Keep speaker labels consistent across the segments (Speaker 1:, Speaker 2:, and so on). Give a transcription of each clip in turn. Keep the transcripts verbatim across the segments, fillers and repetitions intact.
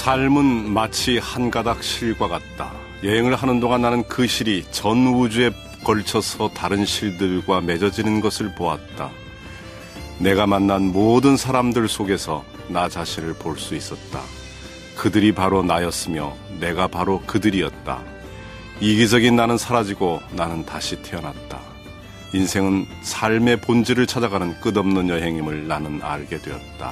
Speaker 1: 삶은 마치 한 가닥 실과 같다. 여행을 하는 동안 나는 그 실이 전 우주에 걸쳐서 다른 실들과 맺어지는 것을 보았다. 내가 만난 모든 사람들 속에서 나 자신을 볼 수 있었다. 그들이 바로 나였으며 내가 바로 그들이었다. 이기적인 나는 사라지고 나는 다시 태어났다. 인생은 삶의 본질을 찾아가는 끝없는 여행임을 나는 알게 되었다.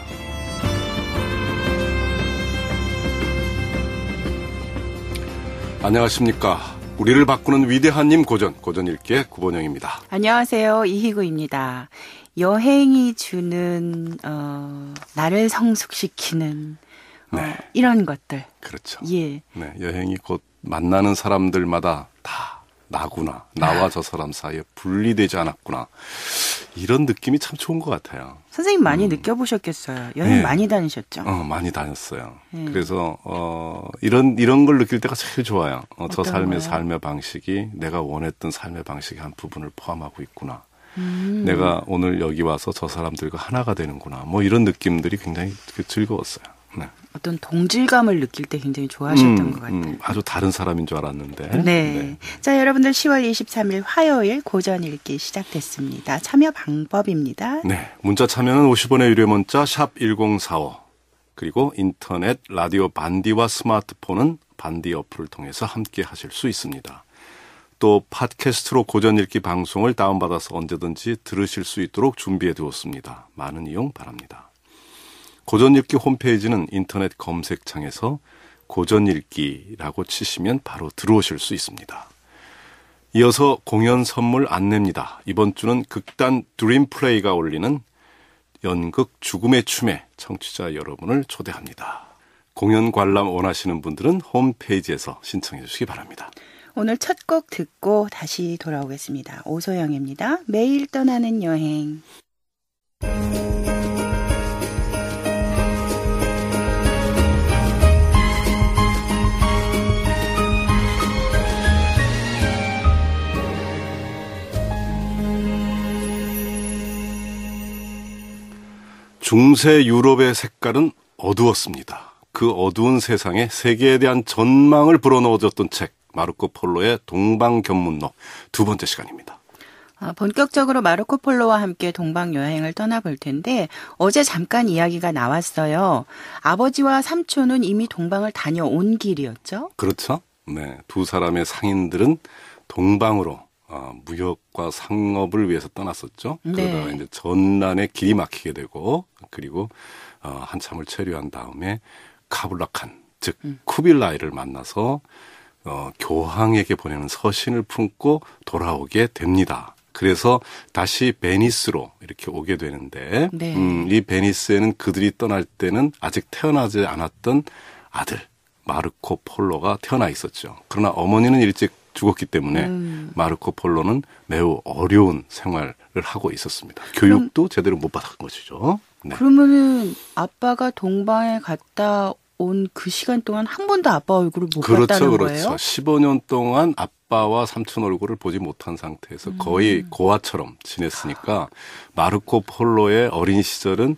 Speaker 1: 안녕하십니까. 우리를 바꾸는 위대한 님 고전, 고전일기의 구본영입니다.
Speaker 2: 안녕하세요. 이희구입니다. 여행이 주는 어, 나를 성숙시키는 어,
Speaker 1: 네.
Speaker 2: 이런 것들.
Speaker 1: 그렇죠.
Speaker 2: 예.
Speaker 1: 네, 여행이 곧 만나는 사람들마다 다 나구나. 나와 아. 저 사람 사이에 분리되지 않았구나. 이런 느낌이 참 좋은 것 같아요.
Speaker 2: 선생님 많이
Speaker 1: 음.
Speaker 2: 느껴보셨겠어요. 여행
Speaker 1: 네.
Speaker 2: 많이 다니셨죠?
Speaker 1: 어, 많이 다녔어요.
Speaker 2: 네.
Speaker 1: 그래서 어, 이런 이런 걸 느낄 때가 제일 좋아요. 어, 저 삶의
Speaker 2: 거예요?
Speaker 1: 삶의 방식이 내가 원했던 삶의 방식의 한 부분을 포함하고 있구나.
Speaker 2: 음.
Speaker 1: 내가 오늘 여기 와서 저 사람들과 하나가 되는구나. 뭐 이런 느낌들이 굉장히 즐거웠어요. 네.
Speaker 2: 어떤 동질감을 느낄 때 굉장히 좋아하셨던
Speaker 1: 음,
Speaker 2: 것 같아요.
Speaker 1: 음, 아주 다른 사람인 줄 알았는데.
Speaker 2: 네.
Speaker 1: 네.
Speaker 2: 자, 여러분들 시월 이십삼일 화요일 고전 읽기 시작됐습니다. 참여 방법입니다.
Speaker 1: 네. 문자 참여는 오십 원의 유료 문자 샵 일공사오 그리고 인터넷 라디오 반디와 스마트폰은 반디 어플을 통해서 함께 하실 수 있습니다. 또 팟캐스트로 고전 읽기 방송을 다운받아서 언제든지 들으실 수 있도록 준비해 두었습니다. 많은 이용 바랍니다. 고전 읽기 홈페이지는 인터넷 검색창에서 고전 읽기라고 치시면 바로 들어오실 수 있습니다. 이어서 공연 선물 안내입니다. 이번 주는 극단 드림플레이가 올리는 연극 죽음의 춤에 청취자 여러분을 초대합니다. 공연 관람 원하시는 분들은 홈페이지에서 신청해 주시기 바랍니다.
Speaker 2: 오늘 첫 곡 듣고 다시 돌아오겠습니다. 오소영입니다. 매일 떠나는 여행.
Speaker 1: 중세 유럽의 색깔은 어두웠습니다. 그 어두운 세상에 세계에 대한 전망을 불어넣어줬던 책 마르코 폴로의 동방견문록 두 번째 시간입니다.
Speaker 2: 아, 본격적으로 마르코 폴로와 함께 동방 여행을 떠나볼 텐데 어제 잠깐 이야기가 나왔어요. 아버지와 삼촌은 이미 동방을 다녀온 길이었죠?
Speaker 1: 그렇죠. 네, 두 사람의 상인들은 동방으로 어, 무역과 상업을 위해서 떠났었죠.
Speaker 2: 네.
Speaker 1: 그러다가 이제 전란에 길이 막히게 되고 그리고 어, 한참을 체류한 다음에 카블라칸 즉 음. 쿠빌라이를 만나서 어, 교황에게 보내는 서신을 품고 돌아오게 됩니다. 그래서 다시 베니스로 이렇게 오게 되는데
Speaker 2: 네.
Speaker 1: 음, 이 베니스에는 그들이 떠날 때는 아직 태어나지 않았던 아들 마르코 폴로가 태어나 있었죠. 그러나 어머니는 일찍 죽었기 때문에 음. 마르코 폴로는 매우 어려운 생활을 하고 있었습니다. 교육도 그럼, 제대로 못 받은 것이죠.
Speaker 2: 네. 그러면은 아빠가 동방에 갔다 온 그 시간 동안 한 번도 아빠 얼굴을 못
Speaker 1: 그렇죠,
Speaker 2: 봤다는
Speaker 1: 그렇죠.
Speaker 2: 거예요?
Speaker 1: 그렇죠. 십오 년 동안 아빠와 삼촌 얼굴을 보지 못한 상태에서 음. 거의 고아처럼 지냈으니까 마르코 폴로의 어린 시절은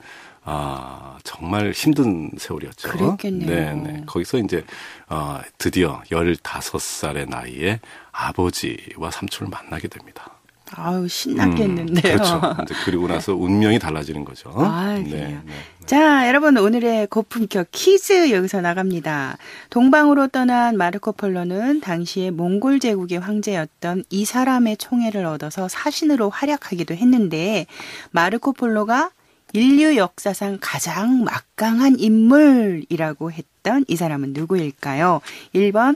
Speaker 1: 아, 정말 힘든 세월이었죠.
Speaker 2: 그랬겠네요.
Speaker 1: 네네. 거기서 이제, 어, 드디어 열다섯 살의 나이에 아버지와 삼촌을 만나게 됩니다.
Speaker 2: 아유, 신났겠는데요.
Speaker 1: 음, 그렇죠. 이제 그리고 나서 운명이 달라지는 거죠.
Speaker 2: 아,
Speaker 1: 네,
Speaker 2: 그래요.
Speaker 1: 네, 네.
Speaker 2: 자, 여러분 오늘의 고품격 퀴즈 여기서 나갑니다. 동방으로 떠난 마르코 폴로는 당시에 몽골 제국의 황제였던 이 사람의 총애를 얻어서 사신으로 활약하기도 했는데 마르코 폴로가 인류 역사상 가장 막강한 인물이라고 했던 이 사람은 누구일까요? 일 번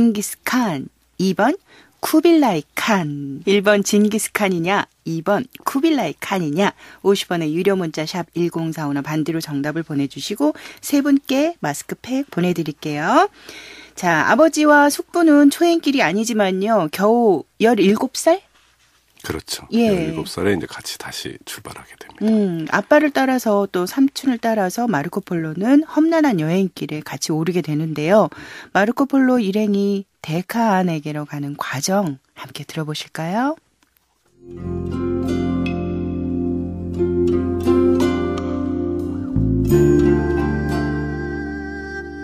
Speaker 2: 징기스칸, 이 번 쿠빌라이 칸. 일 번 징기스칸이냐, 이 번 쿠빌라이 칸이냐. 오십 원의 유료 문자 샵 일공사오나 반디로 정답을 보내주시고 세 분께 마스크팩 보내드릴게요. 자, 아버지와 숙부는 초행길이 아니지만요. 겨우 열일곱 살?
Speaker 1: 그렇죠.
Speaker 2: 예.
Speaker 1: 열일곱 살에 이제 같이 다시 출발하게 됩니다.
Speaker 2: 음, 아빠를 따라서 또 삼촌을 따라서 마르코 폴로는 험난한 여행길에 같이 오르게 되는데요. 마르코 폴로 일행이 데카안에게로 가는 과정 함께 들어보실까요?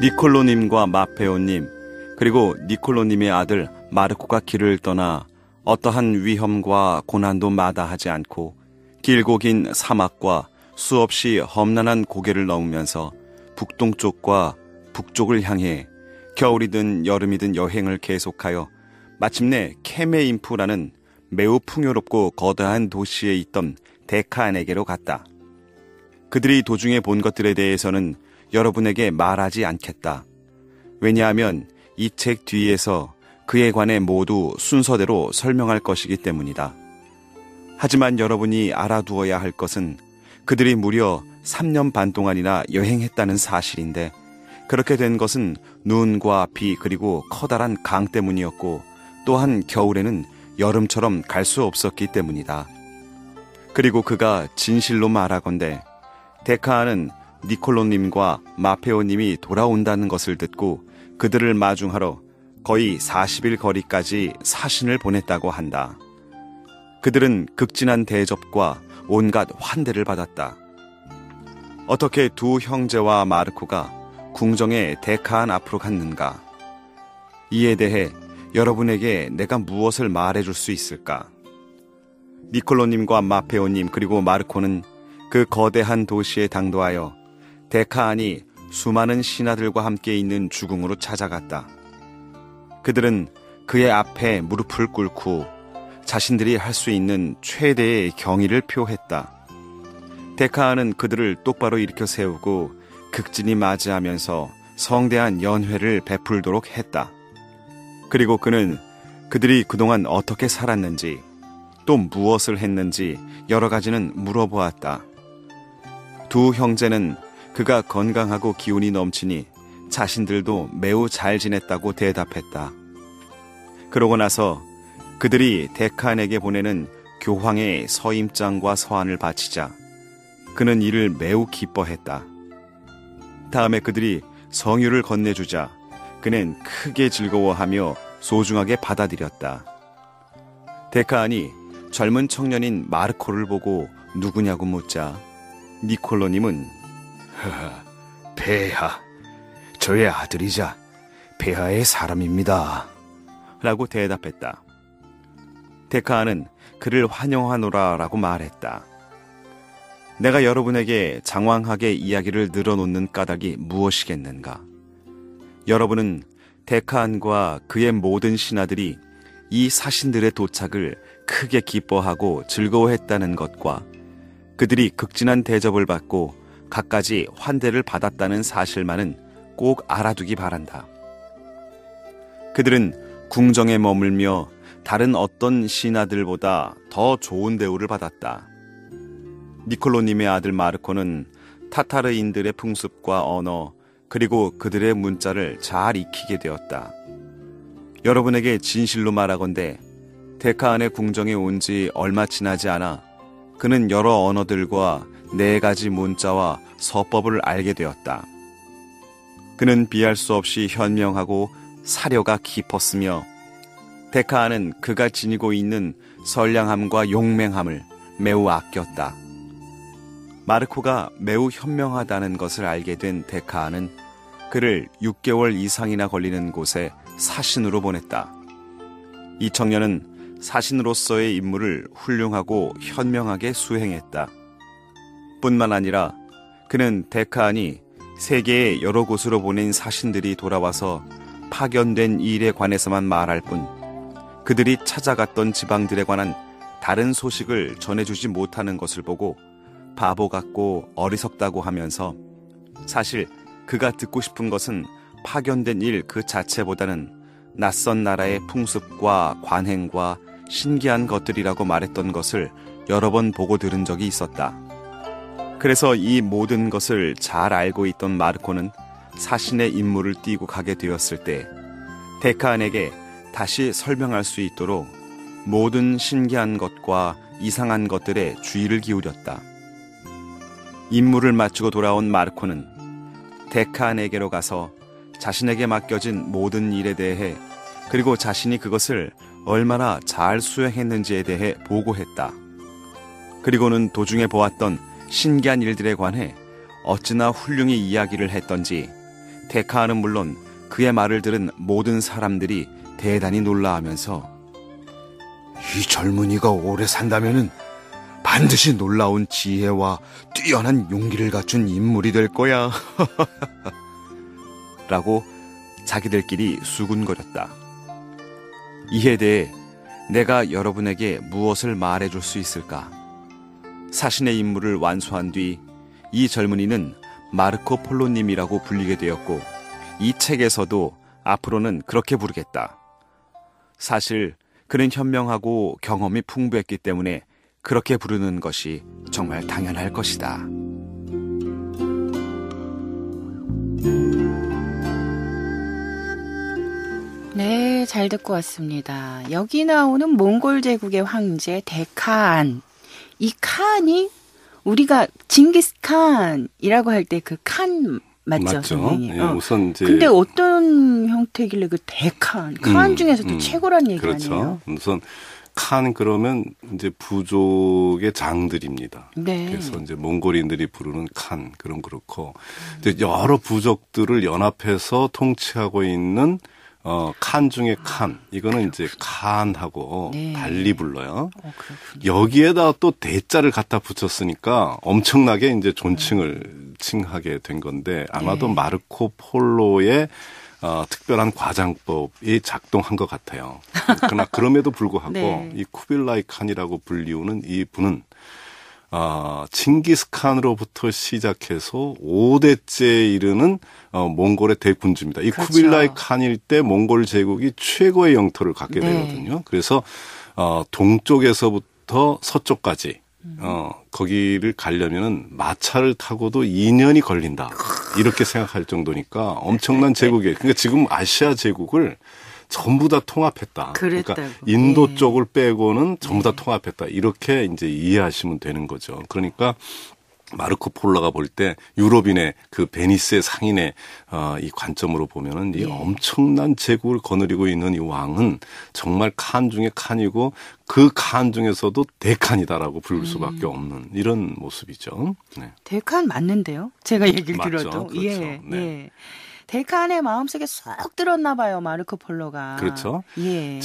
Speaker 3: 니콜로님과 마페오님 그리고 니콜로님의 아들 마르코가 길을 떠나 어떠한 위험과 고난도 마다하지 않고 길고 긴 사막과 수없이 험난한 고개를 넘으면서 북동쪽과 북쪽을 향해 겨울이든 여름이든 여행을 계속하여 마침내 케메인프라는 매우 풍요롭고 거대한 도시에 있던 데카안에게로 갔다. 그들이 도중에 본 것들에 대해서는 여러분에게 말하지 않겠다. 왜냐하면 이 책 뒤에서 그에 관해 모두 순서대로 설명할 것이기 때문이다. 하지만 여러분이 알아두어야 할 것은 그들이 무려 삼 년 반 동안이나 여행했다는 사실인데 그렇게 된 것은 눈과 비 그리고 커다란 강 때문이었고 또한 겨울에는 여름처럼 갈 수 없었기 때문이다. 그리고 그가 진실로 말하건대 데카안은 니콜로님과 마페오님이 돌아온다는 것을 듣고 그들을 마중하러 거의 사십 일 거리까지 사신을 보냈다고 한다. 그들은 극진한 대접과 온갖 환대를 받았다. 어떻게 두 형제와 마르코가 궁정의 데카안 앞으로 갔는가? 이에 대해 여러분에게 내가 무엇을 말해줄 수 있을까? 니콜로님과 마페오님 그리고 마르코는 그 거대한 도시에 당도하여 데카안이 수많은 신하들과 함께 있는 주궁으로 찾아갔다. 그들은 그의 앞에 무릎을 꿇고 자신들이 할 수 있는 최대의 경의를 표했다. 데카안은 그들을 똑바로 일으켜 세우고 극진히 맞이하면서 성대한 연회를 베풀도록 했다. 그리고 그는 그들이 그동안 어떻게 살았는지 또 무엇을 했는지 여러 가지는 물어보았다. 두 형제는 그가 건강하고 기운이 넘치니 자신들도 매우 잘 지냈다고 대답했다. 그러고 나서 그들이 데카안에게 보내는 교황의 서임장과 서한을 바치자 그는 이를 매우 기뻐했다. 다음에 그들이 성유를 건네주자 그는 크게 즐거워하며 소중하게 받아들였다. 데카안이 젊은 청년인 마르코를 보고 누구냐고 묻자 니콜로님은
Speaker 4: 허허, 폐하, 저의 아들이자 폐하의 사람입니다
Speaker 3: 라고 대답했다. 데카안은 그를 환영하노라 라고 말했다. 내가 여러분에게 장황하게 이야기를 늘어놓는 까닭이 무엇이겠는가? 여러분은 데카안과 그의 모든 신하들이 이 사신들의 도착을 크게 기뻐하고 즐거워했다는 것과 그들이 극진한 대접을 받고 갖가지 환대를 받았다는 사실만은 꼭 알아두기 바란다. 그들은 궁정에 머물며 다른 어떤 신하들보다 더 좋은 대우를 받았다. 니콜로님의 아들 마르코는 타타르인들의 풍습과 언어 그리고 그들의 문자를 잘 익히게 되었다. 여러분에게 진실로 말하건대 데카안의 궁정에 온 지 얼마 지나지 않아 그는 여러 언어들과 네 가지 문자와 서법을 알게 되었다. 그는 비할 수 없이 현명하고 사려가 깊었으며 데카안은 그가 지니고 있는 선량함과 용맹함을 매우 아꼈다. 마르코가 매우 현명하다는 것을 알게 된 데카안은 그를 육 개월 이상이나 걸리는 곳에 사신으로 보냈다. 이 청년은 사신으로서의 임무를 훌륭하고 현명하게 수행했다. 뿐만 아니라 그는 데카안이 세계의 여러 곳으로 보낸 사신들이 돌아와서 파견된 일에 관해서만 말할 뿐 그들이 찾아갔던 지방들에 관한 다른 소식을 전해주지 못하는 것을 보고 바보 같고 어리석다고 하면서 사실 그가 듣고 싶은 것은 파견된 일 그 자체보다는 낯선 나라의 풍습과 관행과 신기한 것들이라고 말했던 것을 여러 번 보고 들은 적이 있었다. 그래서 이 모든 것을 잘 알고 있던 마르코는 사신의 임무를 띠고 가게 되었을 때 데카안에게 다시 설명할 수 있도록 모든 신기한 것과 이상한 것들에 주의를 기울였다. 임무를 마치고 돌아온 마르코는 데카안에게로 가서 자신에게 맡겨진 모든 일에 대해 그리고 자신이 그것을 얼마나 잘 수행했는지에 대해 보고했다. 그리고는 도중에 보았던 신기한 일들에 관해 어찌나 훌륭히 이야기를 했던지 데카안은 물론 그의 말을 들은 모든 사람들이 대단히 놀라하면서
Speaker 4: 이 젊은이가 오래 산다면은 반드시 놀라운 지혜와 뛰어난 용기를 갖춘 인물이 될 거야.
Speaker 3: 라고 자기들끼리 수군거렸다. 이에 대해 내가 여러분에게 무엇을 말해줄 수 있을까? 사신의 임무를 완수한 뒤 이 젊은이는 마르코 폴로님이라고 불리게 되었고 이 책에서도 앞으로는 그렇게 부르겠다. 사실 그는 현명하고 경험이 풍부했기 때문에 그렇게 부르는 것이 정말 당연할 것이다.
Speaker 2: 네, 잘 듣고 왔습니다. 여기 나오는 몽골 제국의 황제 데카안. 이 칸이 우리가 징기스칸이라고 할 때 그 칸 맞죠?
Speaker 1: 맞죠.
Speaker 2: 선생님?
Speaker 1: 예,
Speaker 2: 어.
Speaker 1: 우선 이제
Speaker 2: 근데 어떤 형태길래 그 데칸, 칸
Speaker 1: 음,
Speaker 2: 중에서도
Speaker 1: 음,
Speaker 2: 최고란 얘기
Speaker 1: 그렇죠.
Speaker 2: 아니에요?
Speaker 1: 우선 칸 그러면 이제 부족의 장들입니다.
Speaker 2: 네.
Speaker 1: 그래서 이제 몽골인들이 부르는 칸 그런 그렇고 이제 여러 부족들을 연합해서 통치하고 있는 어, 칸 중에 칸. 이거는 이제 칸하고
Speaker 2: 네.
Speaker 1: 달리 불러요.
Speaker 2: 어, 그렇군요.
Speaker 1: 여기에다 또 대자를 갖다 붙였으니까 엄청나게 이제 존칭을 칭하게 된 건데 아마도
Speaker 2: 네.
Speaker 1: 마르코 폴로의 어, 특별한 과장법이 작동한 것 같아요. 그러나 그럼에도 불구하고
Speaker 2: 네.
Speaker 1: 이 쿠빌라이 칸이라고 불리우는 이 분은 어, 칭기스칸으로부터 시작해서 오 대째에 이르는 어, 몽골의 대군주입니다. 이
Speaker 2: 그렇죠.
Speaker 1: 쿠빌라이 칸일 때 몽골 제국이 최고의 영토를 갖게
Speaker 2: 네.
Speaker 1: 되거든요. 그래서 어, 동쪽에서부터 서쪽까지 어, 거기를 가려면은 마차를 타고도 이 년이 걸린다. 이렇게 생각할 정도니까 엄청난 제국이에요. 그러니까 지금 아시아 제국을 전부 다 통합했다.
Speaker 2: 그랬다고.
Speaker 1: 그러니까 인도
Speaker 2: 예.
Speaker 1: 쪽을 빼고는 전부 다 통합했다. 이렇게 이제 이해하시면 되는 거죠. 그러니까 마르코 폴로가 볼 때 유럽인의 그 베니스의 상인의 어, 이 관점으로 보면은 이
Speaker 2: 예.
Speaker 1: 엄청난 제국을 거느리고 있는 이 왕은 정말 칸 중에 칸이고 그 칸 중에서도 대칸이다라고 부를 수밖에 없는 이런 모습이죠. 네.
Speaker 2: 데칸 맞는데요? 제가 얘기를
Speaker 1: 맞죠.
Speaker 2: 들어도.
Speaker 1: 그렇죠.
Speaker 2: 예.
Speaker 1: 네.
Speaker 2: 예. 데칸의 마음속에 쏙 들었나 봐요, 마르코 폴로가.
Speaker 1: 그렇죠.
Speaker 2: 예.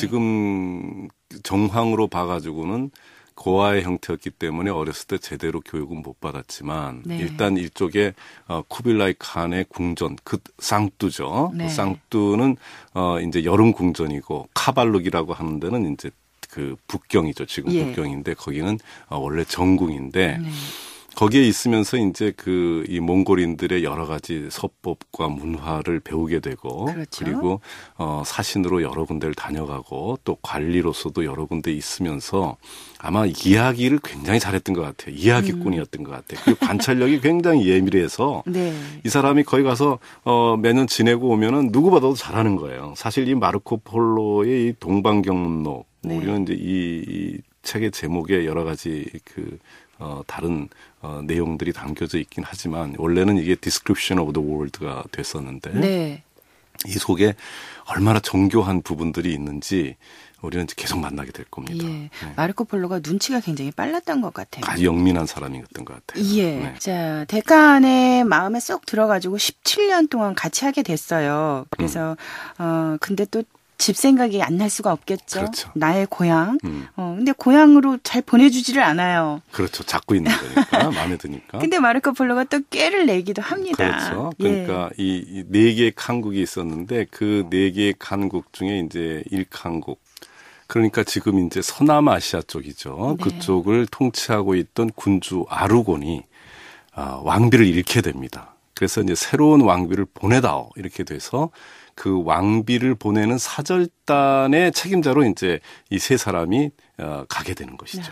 Speaker 1: 지금 정황으로 봐가지고는 고아의 형태였기 때문에 어렸을 때 제대로 교육은 못 받았지만
Speaker 2: 네.
Speaker 1: 일단 이쪽에 어, 쿠빌라이 칸의 궁전, 그 쌍뚜죠.
Speaker 2: 네.
Speaker 1: 그 쌍뚜는 어, 이제 여름 궁전이고 카발룩이라고 하는 데는 이제 그 북경이죠. 지금
Speaker 2: 예.
Speaker 1: 북경인데 거기는 어, 원래 정궁인데
Speaker 2: 네.
Speaker 1: 거기에 있으면서 이제 그 이 몽골인들의 여러 가지 서법과 문화를 배우게 되고
Speaker 2: 그렇죠.
Speaker 1: 그리고 어 사신으로 여러 군데를 다녀가고 또 관리로서도 여러 군데 있으면서 아마 이야기를 굉장히 잘했던 것 같아요. 이야기꾼이었던 것 같아요. 그리고 관찰력이 굉장히 예민해서
Speaker 2: 네.
Speaker 1: 이 사람이 거기 가서 어 매년 지내고 오면은 누구보다도 잘하는 거예요. 사실 이 마르코 폴로의 이 동방경문록
Speaker 2: 네.
Speaker 1: 우리는 이제 이, 이 책의 제목에 여러 가지 그 어, 다른 어, 내용들이 담겨져 있긴 하지만 원래는 이게 Description of the World가 됐었는데
Speaker 2: 네.
Speaker 1: 이 속에 얼마나 정교한 부분들이 있는지 우리는 이제 계속 만나게 될 겁니다.
Speaker 2: 예.
Speaker 1: 네.
Speaker 2: 마르코 폴로가 눈치가 굉장히 빨랐던 것 같아요.
Speaker 1: 아주 영민한 사람이었던 것 같아요.
Speaker 2: 예.
Speaker 1: 네.
Speaker 2: 자, 데칸의 마음에 쏙 들어가지고 십칠 년 동안 같이 하게 됐어요. 그래서,
Speaker 1: 음.
Speaker 2: 어, 근데 또 집 생각이 안 날 수가 없겠죠.
Speaker 1: 그렇죠.
Speaker 2: 나의 고향.
Speaker 1: 음.
Speaker 2: 어, 근데 고향으로 잘 보내주지를 않아요.
Speaker 1: 그렇죠. 잡고 있는 거니까 마음에 드니까.
Speaker 2: 근데 마르코 폴로가 또 꾀를 내기도 합니다.
Speaker 1: 그렇죠.
Speaker 2: 예.
Speaker 1: 그러니까 이 네 개의 칸국이 있었는데 그 네 개의 칸국 중에 이제 일 칸국. 그러니까 지금 이제 서남아시아 쪽이죠.
Speaker 2: 네.
Speaker 1: 그쪽을 통치하고 있던 군주 아르곤이 아, 왕비를 잃게 됩니다. 그래서 이제 새로운 왕비를 보내다오 이렇게 돼서 그 왕비를 보내는 사절단의 책임자로 이제 이 세 사람이 어, 가게 되는 것이죠.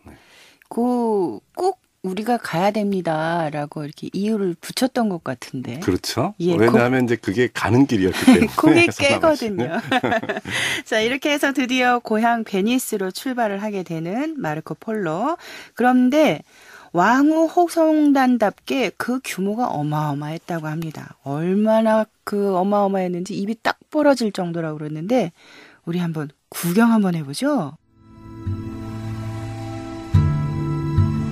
Speaker 2: 그, 꼭 우리가 가야 됩니다라고 이렇게 이유를 붙였던 것 같은데.
Speaker 1: 그렇죠.
Speaker 2: 예,
Speaker 1: 왜냐하면 이제 그게 가는 길이었기 때문에.
Speaker 2: 고개
Speaker 1: 서남아시아는.
Speaker 2: 깨거든요. 자, 이렇게 해서 드디어 고향 베니스로 출발을 하게 되는 마르코 폴로. 그런데 왕후 호송단답게 그 규모가 어마어마했다고 합니다. 얼마나 그 어마어마했는지 입이 딱 벌어질 정도라고 그랬는데 우리 한번 구경 한번 해보죠.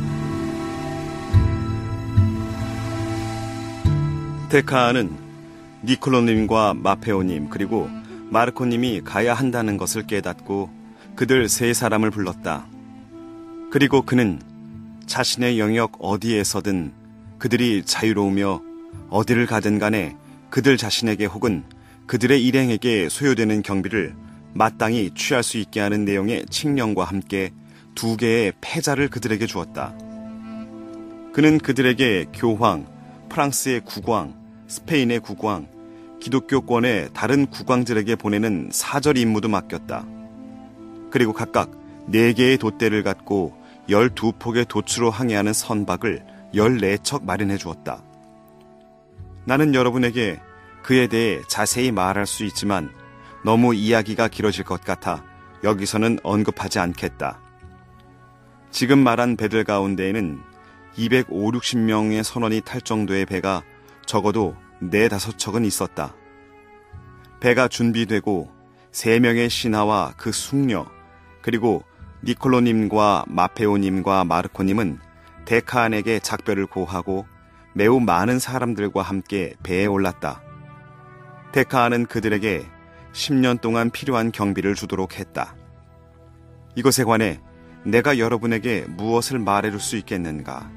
Speaker 3: 데카안은 니콜로님과 마페오님 그리고 마르코님이 가야 한다는 것을 깨닫고 그들 세 사람을 불렀다. 그리고 그는 자신의 영역 어디에서든 그들이 자유로우며 어디를 가든 간에 그들 자신에게 혹은 그들의 일행에게 소요되는 경비를 마땅히 취할 수 있게 하는 내용의 칙령과 함께 두 개의 패자를 그들에게 주었다. 그는 그들에게 교황, 프랑스의 국왕, 스페인의 국왕, 기독교권의 다른 국왕들에게 보내는 사절 임무도 맡겼다. 그리고 각각 네 개의 돛대를 갖고 열두 폭의 돛으로 항해하는 선박을 열네 척 마련해 주었다. 나는 여러분에게 그에 대해 자세히 말할 수 있지만 너무 이야기가 길어질 것 같아 여기서는 언급하지 않겠다. 지금 말한 배들 가운데에는 이백오십 명의 선원이 탈 정도의 배가 적어도 네다섯 척은 있었다. 배가 준비되고 세 명의 신하와 그 숙녀 그리고 니콜로님과 마페오님과 마르코님은 데카안에게 작별을 고하고 매우 많은 사람들과 함께 배에 올랐다. 데카안은 그들에게 십 년 동안 필요한 경비를 주도록 했다. 이것에 관해 내가 여러분에게 무엇을 말해줄 수 있겠는가?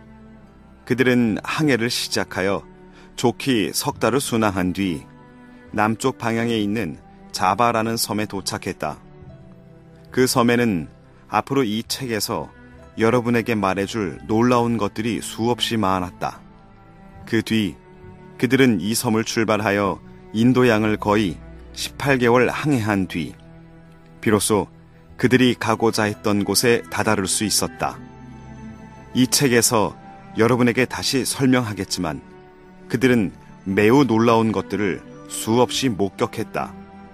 Speaker 3: 그들은 항해를 시작하여 좋게 석 달을 순항한 뒤 남쪽 방향에 있는 자바라는 섬에 도착했다. 그 섬에는 앞으로 이 책에서 여러분에게 말해줄 놀라운 것들이 수없이 많았다. 그 뒤 그들은 이 섬을 출발하여 인도양을 거의 십팔 개월 항해한 뒤 비로소 그들이 가고자 했던 곳에 다다를 수 있었다. 이 책에서 여러분에게 다시 설명하겠지만 그들은 매우 놀라운 것들을 수없이 목격했다.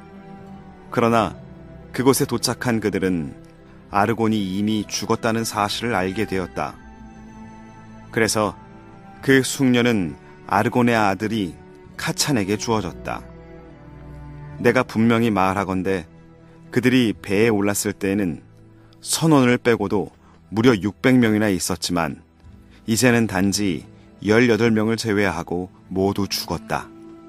Speaker 3: 그러나 그곳에 도착한 그들은 아르곤이 이미 죽었다는 사실을 알게 되었다. 그래서 그 숙녀는 아르곤의 아들이 카찬에게 주어졌다. 내가 분명히 말하건대 그들이 배에 올랐을 때에는 선원을 빼고도 무려 육백 명이나 있었지만 이제는 단지 열여덟 명을 제외하고 모두 죽었다.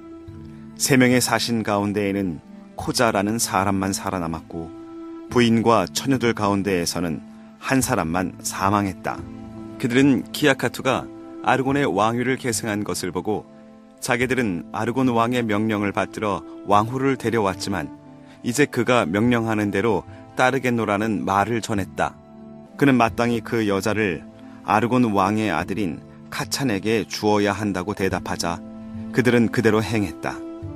Speaker 3: 세 명의 사신 가운데에는 코자라는 사람만 살아남았고 부인과 처녀들 가운데에서는 한 사람만 사망했다. 그들은 키아카투가 아르곤의 왕위를 계승한 것을 보고 자기들은 아르곤 왕의 명령을 받들어 왕후를 데려왔지만 이제 그가 명령하는 대로 따르겠노라는 말을 전했다. 그는 마땅히 그 여자를 아르곤 왕의 아들인 카찬에게 주어야 한다고 대답하자 그들은 그대로 행했다.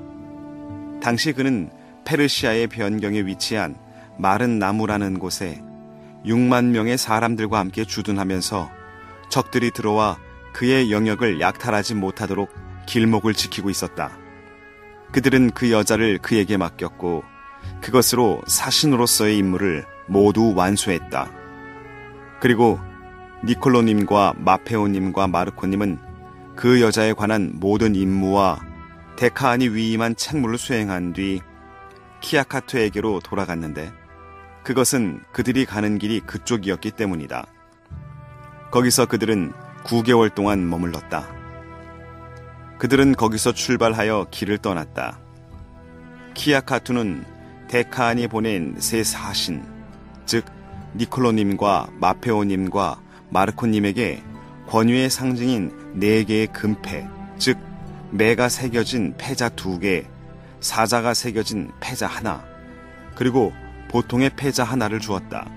Speaker 3: 당시 그는 페르시아의 변경에 위치한 마른 나무라는 곳에 육만 명의 사람들과 함께 주둔하면서 적들이 들어와 그의 영역을 약탈하지 못하도록 길목을 지키고 있었다. 그들은 그 여자를 그에게 맡겼고 그것으로 사신으로서의 임무를 모두 완수했다. 그리고 니콜로님과 마페오님과 마르코님은 그 여자에 관한 모든 임무와 데카안이 위임한 책무를 수행한 뒤 키아카투에게로 돌아갔는데 그것은 그들이 가는 길이 그쪽이었기 때문이다. 거기서 그들은 구 개월 동안 머물렀다. 그들은 거기서 출발하여 길을 떠났다. 키아카투는 데카안이 보낸 세 사신, 즉 니콜로님과 마페오님과 마르코님에게 권위의 상징인 네 개의 금패, 즉 매가 새겨진 패자 두 개, 사자가 새겨진 패자 하나, 그리고 보통의 패자 하나를 주었다.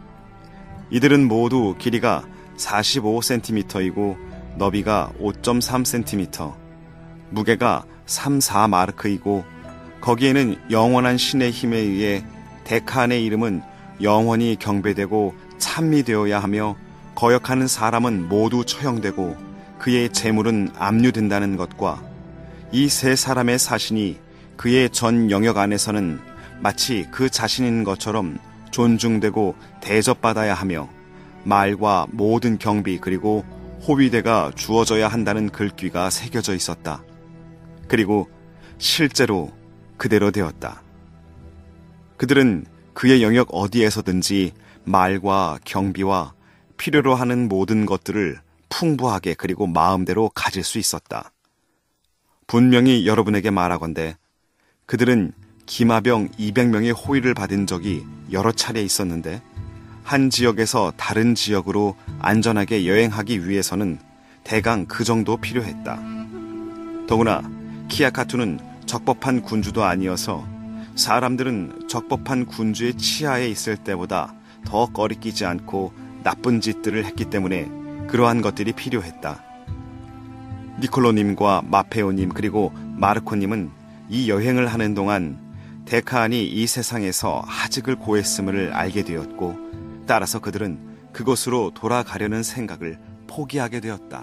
Speaker 3: 이들은 모두 길이가 사십오 센티미터이고 너비가 오 점 삼 센티미터, 무게가 삼, 사 마르크이고 거기에는 영원한 신의 힘에 의해 데카안의 이름은 영원히 경배되고 찬미되어야 하며 거역하는 사람은 모두 처형되고 그의 재물은 압류된다는 것과 이 세 사람의 사신이 그의 전 영역 안에서는 마치 그 자신인 것처럼 존중되고 대접받아야 하며 말과 모든 경비 그리고 호위대가 주어져야 한다는 글귀가 새겨져 있었다. 그리고 실제로 그대로 되었다. 그들은 그의 영역 어디에서든지 말과 경비와 필요로 하는 모든 것들을 풍부하게 그리고 마음대로 가질 수 있었다. 분명히 여러분에게 말하건대 그들은 기마병 이백 명의 호위를 받은 적이 여러 차례 있었는데 한 지역에서 다른 지역으로 안전하게 여행하기 위해서는 대강 그 정도 필요했다. 더구나 키아카투는 적법한 군주도 아니어서 사람들은 적법한 군주의 치하에 있을 때보다 더 꺼리끼지 않고 나쁜 짓들을 했기 때문에 그러한 것들이 필요했다. 니콜로님과 마페오님 그리고 마르코님은 이 여행을 하는 동안 데카안이 이 세상에서 하직을 고했음을 알게 되었고 따라서 그들은 그곳으로 돌아가려는 생각을 포기하게 되었다.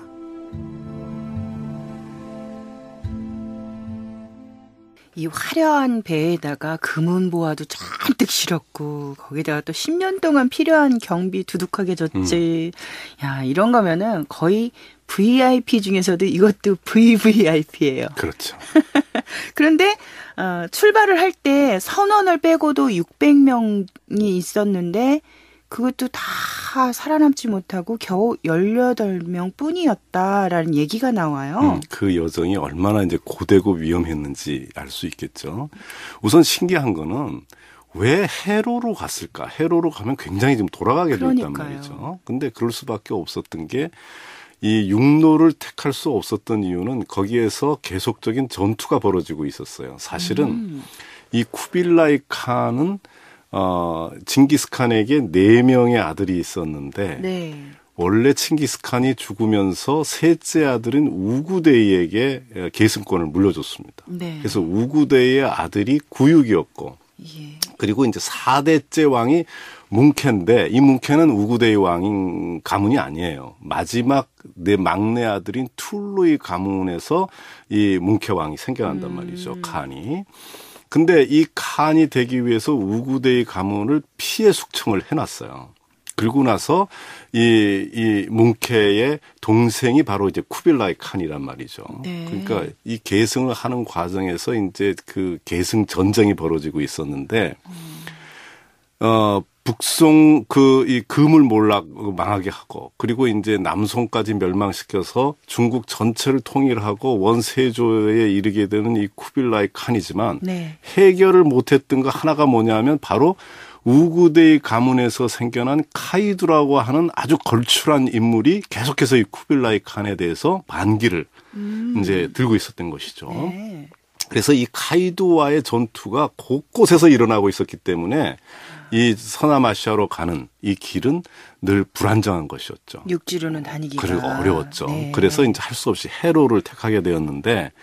Speaker 2: 이 화려한 배에다가 금은보화도 잔뜩 실었고 거기다가 또 십 년 동안 필요한 경비 두둑하게 줬지. 음. 야, 이런 거면은 거의 브이아이피 중에서도 이것도 브이브이아이피예요.
Speaker 1: 그렇죠.
Speaker 2: 그런데 어, 출발을 할 때 선원을 빼고도 육백 명이 있었는데 그것도 다 살아남지 못하고 겨우 열여덟 명 뿐이었다라는 얘기가 나와요.
Speaker 1: 음, 그 여정이 얼마나 이제 고되고 위험했는지 알 수 있겠죠. 우선 신기한 거는 왜 해로로 갔을까? 해로로 가면 굉장히 좀 돌아가게 돼 있단 말이죠. 근데 그럴 수밖에 없었던 게 이 육로를 택할 수 없었던 이유는 거기에서 계속적인 전투가 벌어지고 있었어요. 사실은 음. 이 쿠빌라이 칸은 어, 징기스칸에게 네 명의 아들이 있었는데 네. 원래 칭기스칸이 죽으면서 셋째 아들인 우구데이에게 계승권을 물려줬습니다. 네. 그래서 우구데이의 아들이 구육이었고 예. 그리고 이제 사대째 왕이 뭉케인데 이 뭉케는 우구데이 왕인 가문이 아니에요. 마지막 내 막내 아들인 툴루이 가문에서 이 뭉케 왕이 생겨난단 음. 말이죠. 칸이. 근데 이 칸이 되기 위해서 우구데이 가문을 피해 숙청을 해놨어요. 그리고 나서 이, 이 뭉케의 동생이 바로 이제 쿠빌라이 칸이란 말이죠. 네. 그러니까 이 계승을 하는 과정에서 이제 그 계승 전쟁이 벌어지고 있었는데, 음. 어, 북송 그 이 금을 몰락 망하게 하고 그리고 이제 남송까지 멸망시켜서 중국 전체를 통일하고 원세조에 이르게 되는 이 쿠빌라이 칸이지만 네. 해결을 못했던 거 하나가 뭐냐면 바로 우구데이 가문에서 생겨난 카이두라고 하는 아주 걸출한 인물이 계속해서 이 쿠빌라이 칸에 대해서 반기를 음. 이제 들고 있었던 것이죠. 네. 그래서 이 카이두와의 전투가 곳곳에서 일어나고 있었기 때문에 이 서남아시아로 가는 이 길은 늘 불안정한 것이었죠.
Speaker 2: 육지로는 다니기가.
Speaker 1: 그리고 어려웠죠. 네. 그래서 이제 할 수 없이 해로를 택하게 되었는데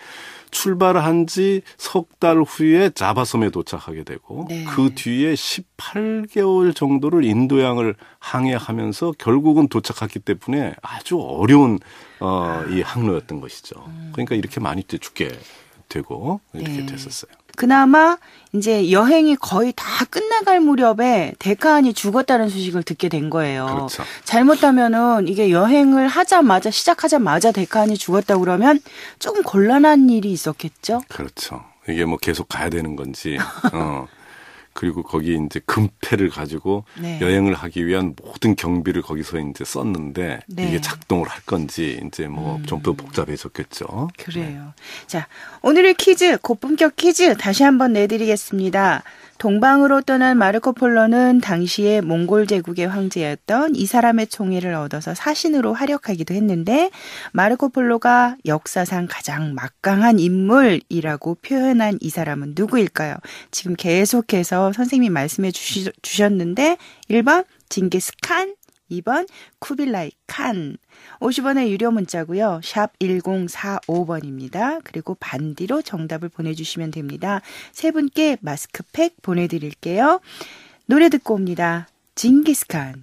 Speaker 1: 출발한 지 석 달 후에 자바섬에 도착하게 되고 네. 그 뒤에 십팔 개월 정도를 인도양을 항해하면서 결국은 도착했기 때문에 아주 어려운 어, 이 항로였던 것이죠. 그러니까 이렇게 많이 죽게 되고 이렇게 네. 됐었어요.
Speaker 2: 그나마 이제 여행이 거의 다 끝나갈 무렵에 데카안이 죽었다는 소식을 듣게 된 거예요.
Speaker 1: 그렇죠.
Speaker 2: 잘못하면은 이게 여행을 하자마자 시작하자마자 데카안이 죽었다고 그러면 조금 곤란한 일이 있었겠죠.
Speaker 1: 그렇죠. 이게 뭐 계속 가야 되는 건지. 어. 그리고 거기 이제 금패를 가지고 네. 여행을 하기 위한 모든 경비를 거기서 이제 썼는데 네. 이게 작동을 할 건지 이제 뭐 좀 더 음. 복잡해졌겠죠.
Speaker 2: 그래요. 네. 자, 오늘의 퀴즈, 고품격 퀴즈 다시 한번 내드리겠습니다. 동방으로 떠난 마르코 폴로는 당시에 몽골 제국의 황제였던 이 사람의 총애를 얻어서 사신으로 활약하기도 했는데 마르코 폴로가 역사상 가장 막강한 인물이라고 표현한 이 사람은 누구일까요? 지금 계속해서 선생님이 말씀해 주시, 주셨는데 일 번 징기스칸, 이 번 쿠빌라이 칸. 오십 원의 유료 문자고요. 샵 일공사오 번입니다. 그리고 반디로 정답을 보내주시면 됩니다. 세 분께 마스크팩 보내드릴게요. 노래 듣고 옵니다. 징기스칸,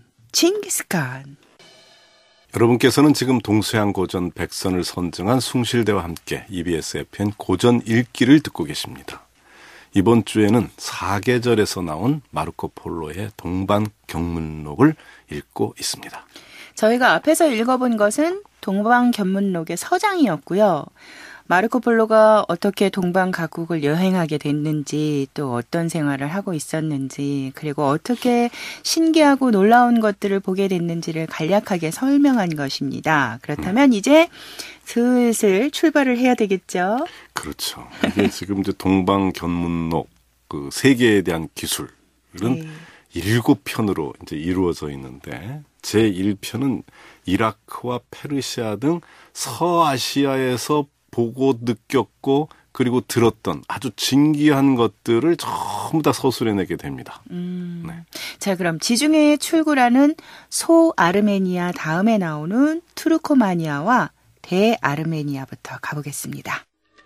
Speaker 2: 징기스칸.
Speaker 1: 여러분께서는 지금 동서양 고전 백선을 선정한 숭실대와 함께 이비에스 에프엔 고전 읽기를 듣고 계십니다. 이번 주에는 사계절에서 나온 마르코 폴로의 동방견문록을 읽고 있습니다.
Speaker 2: 저희가 앞에서 읽어본 것은 동방견문록의 서장이었고요. 마르코 폴로가 어떻게 동방 각국을 여행하게 됐는지, 또 어떤 생활을 하고 있었는지, 그리고 어떻게 신기하고 놀라운 것들을 보게 됐는지를 간략하게 설명한 것입니다. 그렇다면 이제 슬슬 출발을 해야 되겠죠?
Speaker 1: 그렇죠. 이게 지금 이제 동방견문록 그 세계에 대한 기술은
Speaker 2: 네.
Speaker 1: 일곱 편으로 이제 이루어져 있는데 제일 편은 이라크와 페르시아 등 서아시아에서 보고 느꼈고 그리고 들었던 아주 진귀한 것들을 전부 다 서술해내게 됩니다.
Speaker 2: 음.
Speaker 1: 네.
Speaker 2: 자, 그럼 지중해의 출구라는 소아르메니아 다음에 나오는 투르코마니아와 대아르메니아부터 가보겠습니다.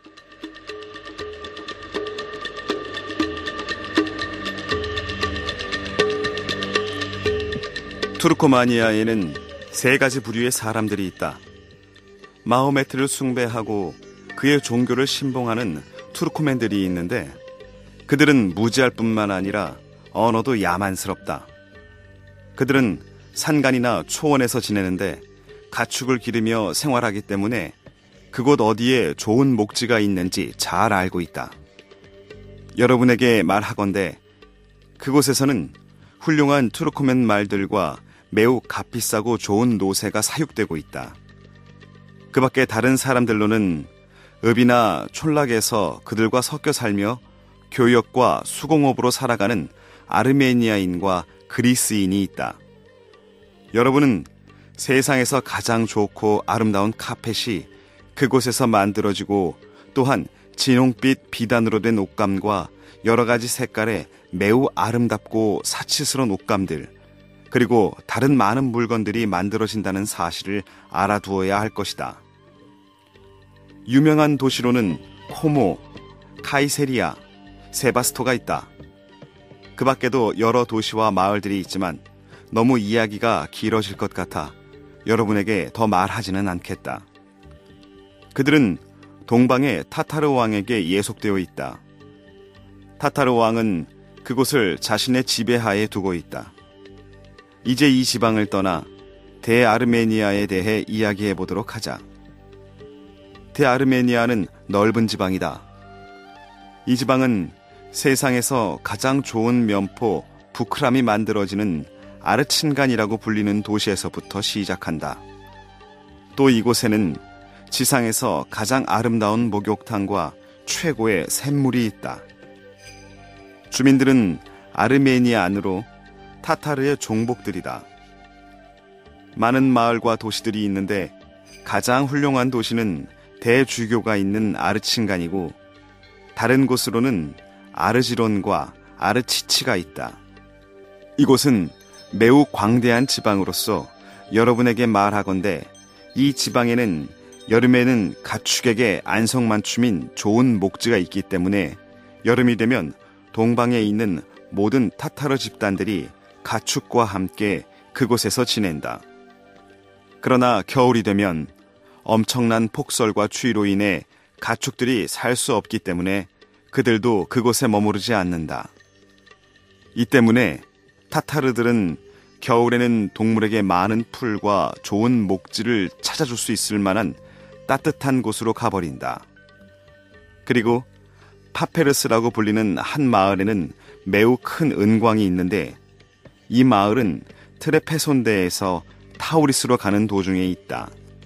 Speaker 3: 투르코마니아에는 세 가지 부류의 사람들이 있다. 마호메트를 숭배하고 그의 종교를 신봉하는 투르코맨들이 있는데 그들은 무지할 뿐만 아니라 언어도 야만스럽다. 그들은 산간이나 초원에서 지내는데 가축을 기르며 생활하기 때문에 그곳 어디에 좋은 목지가 있는지 잘 알고 있다. 여러분에게 말하건대 그곳에서는 훌륭한 투르코맨 말들과 매우 값비싸고 좋은 노새가 사육되고 있다. 그 밖에 다른 사람들로는 읍이나 촌락에서 그들과 섞여 살며 교역과 수공업으로 살아가는 아르메니아인과 그리스인이 있다. 여러분은 세상에서 가장 좋고 아름다운 카펫이 그곳에서 만들어지고 또한 진홍빛 비단으로 된 옷감과 여러 가지 색깔의 매우 아름답고 사치스러운 옷감들 그리고 다른 많은 물건들이 만들어진다는 사실을 알아두어야 할 것이다. 유명한 도시로는 코모, 카이세리아, 세바스토가 있다. 그 밖에도 여러 도시와 마을들이 있지만 너무 이야기가 길어질 것 같아 여러분에게 더 말하지는 않겠다. 그들은 동방의 타타르 왕에게 예속되어 있다. 타타르 왕은 그곳을 자신의 지배하에 두고 있다. 이제 이 지방을 떠나 대아르메니아에 대해 이야기해 보도록 하자. 대아르메니아는 넓은 지방이다. 이 지방은 세상에서 가장 좋은 면포 부크람이 만들어지는 아르친간이라고 불리는 도시에서부터 시작한다. 또 이곳에는 지상에서 가장 아름다운 목욕탕과 최고의 샘물이 있다. 주민들은 아르메니아 안으로 타타르의 종복들이다. 많은 마을과 도시들이 있는데 가장 훌륭한 도시는 대주교가 있는 아르친간이고 다른 곳으로는 아르지론과 아르치치가 있다. 이곳은 매우 광대한 지방으로서 여러분에게 말하건대 이 지방에는 여름에는 가축에게 안성맞춤인 좋은 목지가 있기 때문에 여름이 되면 동방에 있는 모든 타타르 집단들이 가축과 함께 그곳에서 지낸다. 그러나 겨울이 되면 엄청난 폭설과 추위로 인해 가축들이 살 수 없기 때문에 그들도 그곳에 머무르지 않는다. 이 때문에 타타르들은 겨울에는 동물에게 많은 풀과 좋은 목지를 찾아줄 수 있을 만한 따뜻한 곳으로 가버린다. 그리고 파페르스라고 불리는 한 마을에는 매우 큰 은광이 있는데 이 마을은 트레페손데에서 타우리스로 가는 도중에 있다.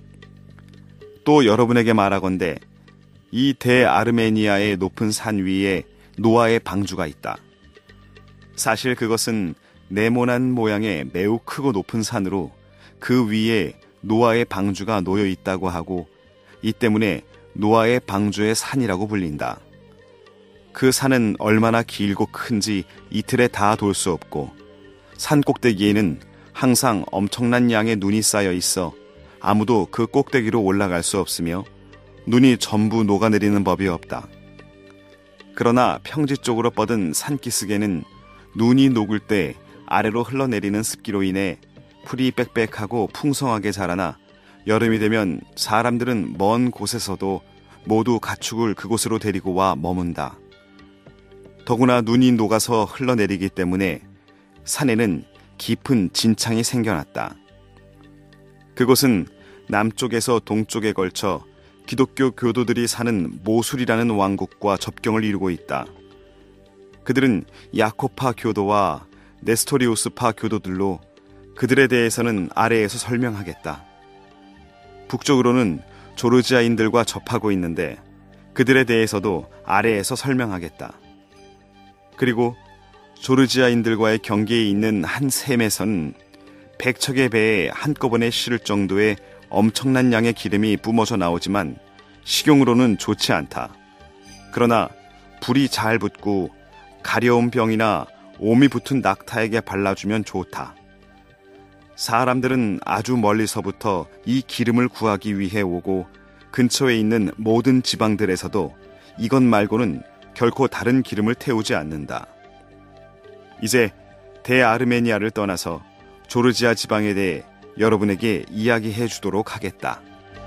Speaker 3: 또 여러분에게 말하건대 이 대아르메니아의 높은 산 위에 노아의 방주가 있다. 사실 그것은 네모난 모양의 매우 크고 높은 산으로 그 위에 노아의 방주가 놓여 있다고 하고 이 때문에 노아의 방주의 산이라고 불린다. 그 산은 얼마나 길고 큰지 이틀에 다 돌 수 없고 산 꼭대기에는 항상 엄청난 양의 눈이 쌓여 있어 아무도 그 꼭대기로 올라갈 수 없으며 눈이 전부 녹아내리는 법이 없다. 그러나 평지 쪽으로 뻗은 산기슭에는 눈이 녹을 때 아래로 흘러내리는 습기로 인해 풀이 빽빽하고 풍성하게 자라나 여름이 되면 사람들은 먼 곳에서도 모두 가축을 그곳으로 데리고 와 머문다. 더구나 눈이 녹아서 흘러내리기 때문에 산에는 깊은 진창이 생겨났다. 그곳은 남쪽에서 동쪽에 걸쳐 기독교 교도들이 사는 모술이라는 왕국과 접경을 이루고 있다. 그들은 야코파 교도와 네스토리우스파 교도들로 그들에 대해서는 아래에서 설명하겠다. 북쪽으로는 조르지아인들과 접하고 있는데 그들에 대해서도 아래에서 설명하겠다. 그리고 조르지아인들과의 경계에 있는 한 샘에서는 백척의 배에 한꺼번에 실을 정도의 엄청난 양의 기름이 뿜어져 나오지만 식용으로는 좋지 않다. 그러나 불이 잘 붙고 가려운 병이나 옴이 붙은 낙타에게 발라주면 좋다. 사람들은 아주 멀리서부터 이 기름을 구하기 위해 오고 근처에 있는 모든 지방들에서도 이것 말고는 결코 다른 기름을 태우지 않는다. 이제 대아르메니아를 떠나서 조르지아 지방에 대해 여러분에게 이야기해 주도록 하겠다.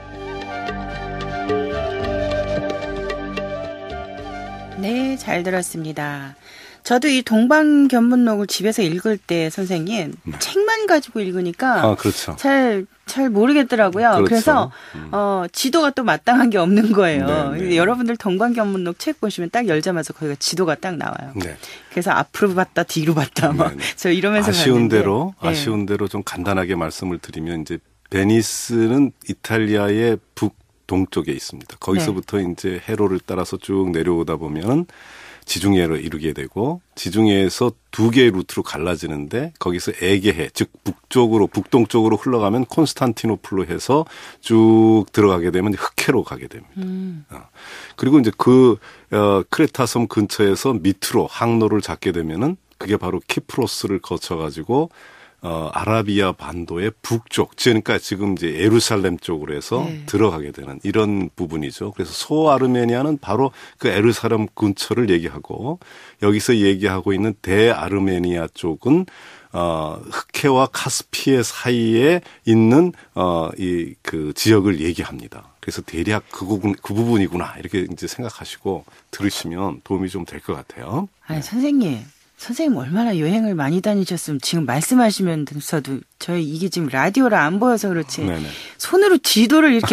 Speaker 2: 네, 잘 들었습니다. 저도 이 동방견문록을 집에서 읽을 때 선생님
Speaker 1: 네.
Speaker 2: 책만 가지고 읽으니까
Speaker 1: 아, 그렇죠.
Speaker 2: 잘, 잘 모르겠더라고요.
Speaker 1: 그렇죠.
Speaker 2: 그래서
Speaker 1: 음.
Speaker 2: 어, 지도가 또 마땅한 게 없는 거예요.
Speaker 1: 네, 네.
Speaker 2: 여러분들 동방견문록 책 보시면 딱 열자마자 거기가 지도가 딱 나와요.
Speaker 1: 네.
Speaker 2: 그래서 앞으로 봤다 뒤로 봤다 막
Speaker 1: 네, 네.
Speaker 2: 저 이러면서
Speaker 1: 아쉬운
Speaker 2: 봤는데.
Speaker 1: 대로
Speaker 2: 네.
Speaker 1: 아쉬운 대로 좀 간단하게 말씀을 드리면 이제 베니스는 이탈리아의 북동쪽에 있습니다. 거기서부터
Speaker 2: 네.
Speaker 1: 이제 해로를 따라서 쭉 내려오다 보면 지중해를 이루게 되고 지중해에서 두 개의 루트로 갈라지는데 거기서 에게해 즉 북쪽으로 북동쪽으로 흘러가면 콘스탄티노플로 해서 쭉 들어가게 되면 흑해로 가게 됩니다.
Speaker 2: 음.
Speaker 1: 어. 그리고 이제 그 어, 크레타 섬 근처에서 밑으로 항로를 잡게 되면은 그게 바로 키프로스를 거쳐 가지고 어, 아라비아 반도의 북쪽, 그러니까 지금 이제 예루살렘 쪽으로 해서
Speaker 2: 네.
Speaker 1: 들어가게 되는 이런 부분이죠. 그래서 소아르메니아는 바로 그 예루살렘 근처를 얘기하고 여기서 얘기하고 있는 대아르메니아 쪽은 어, 흑해와 카스피해 사이에 있는 어, 이 그 지역을 얘기합니다. 그래서 대략 그 부분 그 부분이구나 이렇게 이제 생각하시고 들으시면 도움이 좀 될 것 같아요.
Speaker 2: 아니 선생님. 선생님 얼마나 여행을 많이 다니셨으면 지금 말씀하시면서도 저희 이게 지금 라디오라 안 보여서 그렇지
Speaker 1: 네네.
Speaker 2: 손으로 지도를 이렇게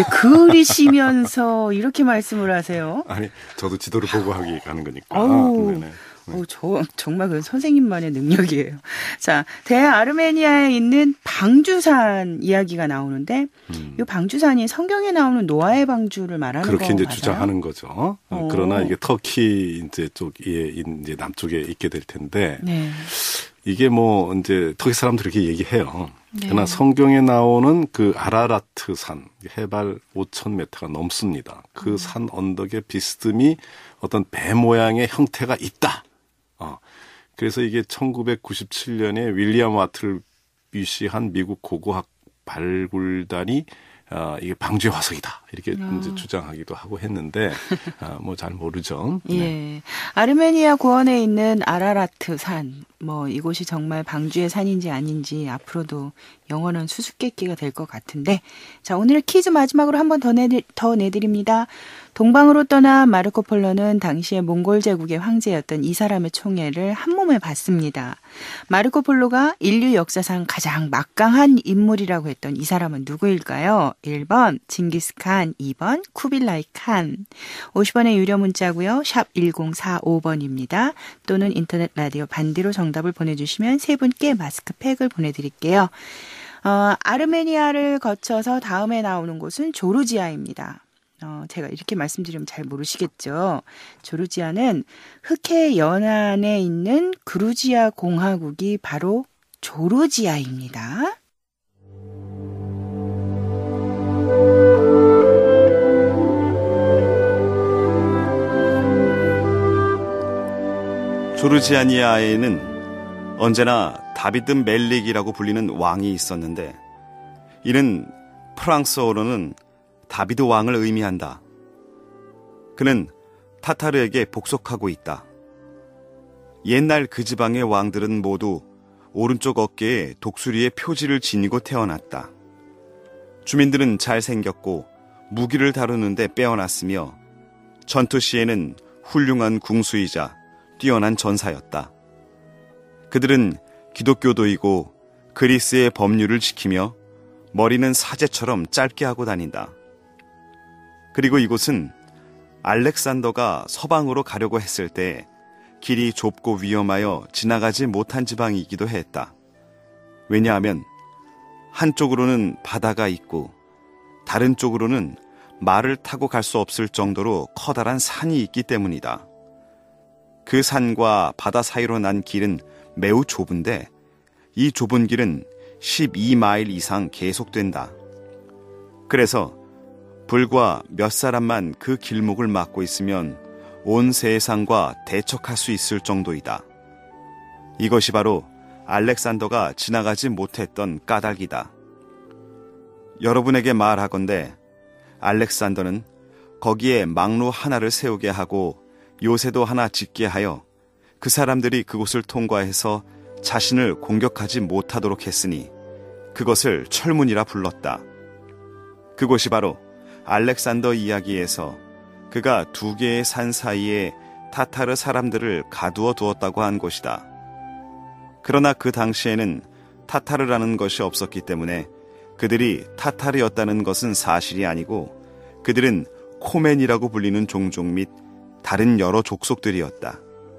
Speaker 2: 그리시면서 이렇게 말씀을 하세요.
Speaker 1: 아니 저도 지도를 보고 하기 가는 거니까.
Speaker 2: 어우,
Speaker 1: 네네.
Speaker 2: 어, 저 정말 그 선생님만의 능력이에요. 자, 대아르메니아에 있는 방주산 이야기가 나오는데
Speaker 1: 음.
Speaker 2: 이 방주산이 성경에 나오는 노아의 방주를 말하는 거
Speaker 1: 그렇게 이제
Speaker 2: 맞아요?
Speaker 1: 주장하는 거죠.
Speaker 2: 오.
Speaker 1: 그러나 이게 터키 이제 쪽에 이제 남쪽에 있게 될 텐데
Speaker 2: 네.
Speaker 1: 이게 뭐 이제 터키 사람들이 그렇게 얘기해요.
Speaker 2: 네.
Speaker 1: 그러나 성경에 나오는 그 아라라트 산 해발 오천 미터가 넘습니다. 그 산
Speaker 2: 음.
Speaker 1: 언덕의 비스듬히 어떤 배 모양의 형태가 있다. 어. 그래서 이게 천구백구십칠 년에 윌리엄 와트를 위시한 미국 고고학 발굴단이 어, 이게 방주의 화석이다 이렇게
Speaker 2: 어.
Speaker 1: 이제 주장하기도 하고 했는데 어, 뭐 잘 모르죠.
Speaker 2: 예.
Speaker 1: 네.
Speaker 2: 아르메니아 고원에 있는 아라라트 산, 뭐 이곳이 정말 방주의 산인지 아닌지 앞으로도 영원한 수수께끼가 될 것 같은데, 자 오늘 퀴즈 마지막으로 한 번 더 내드, 더 내드립니다. 동방으로 떠난 마르코 폴로는 당시의 몽골 제국의 황제였던 이 사람의 총애를 한몸에 봤습니다. 마르코 폴로가 인류 역사상 가장 막강한 인물이라고 했던 이 사람은 누구일까요? 일 번 징기스칸, 이 번 쿠빌라이 칸. 오십 원의 유료 문자고요. 샵 일공사오 번입니다. 또는 인터넷 라디오 반디로 정답을 보내주시면 세 분께 마스크팩을 보내드릴게요. 어, 아르메니아를 거쳐서 다음에 나오는 곳은 조르지아입니다. 어, 제가 이렇게 말씀드리면 잘 모르시겠죠. 조르지아는 흑해 연안에 있는 그루지아 공화국이 바로 조르지아입니다.
Speaker 3: 조르지아니아에는 언제나 다비드 멜릭이라고 불리는 왕이 있었는데 이는 프랑스어로는 다비드 왕을 의미한다. 그는 타타르에게 복속하고 있다. 옛날 그 지방의 왕들은 모두 오른쪽 어깨에 독수리의 표지를 지니고 태어났다. 주민들은 잘생겼고 무기를 다루는데 빼어났으며 전투 시에는 훌륭한 궁수이자 뛰어난 전사였다. 그들은 기독교도이고 그리스의 법률을 지키며 머리는 사제처럼 짧게 하고 다닌다. 그리고 이곳은 알렉산더가 서방으로 가려고 했을 때 길이 좁고 위험하여 지나가지 못한 지방이기도 했다. 왜냐하면 한쪽으로는 바다가 있고 다른 쪽으로는 말을 타고 갈 수 없을 정도로 커다란 산이 있기 때문이다. 그 산과 바다 사이로 난 길은 매우 좁은데 이 좁은 길은 십이 마일 이상 계속된다. 그래서 불과 몇 사람만 그 길목을 막고 있으면 온 세상과 대척할 수 있을 정도이다. 이것이 바로 알렉산더가 지나가지 못했던 까닭이다. 여러분에게 말하건대 알렉산더는 거기에 망루 하나를 세우게 하고 요새도 하나 짓게 하여 그 사람들이 그곳을 통과해서 자신을 공격하지 못하도록 했으니 그것을 철문이라 불렀다. 그곳이 바로 알렉산더 이야기에서 그가 두 개의 산 사이에 타타르 사람들을 가두어 두었다고 한 곳이다. 그러나 그 당시에는 타타르라는 것이 없었기 때문에 그들이 타타르였다는 것은 사실이 아니고 그들은 코멘이라고 불리는 종족 및 다른 여러 족속들이었다.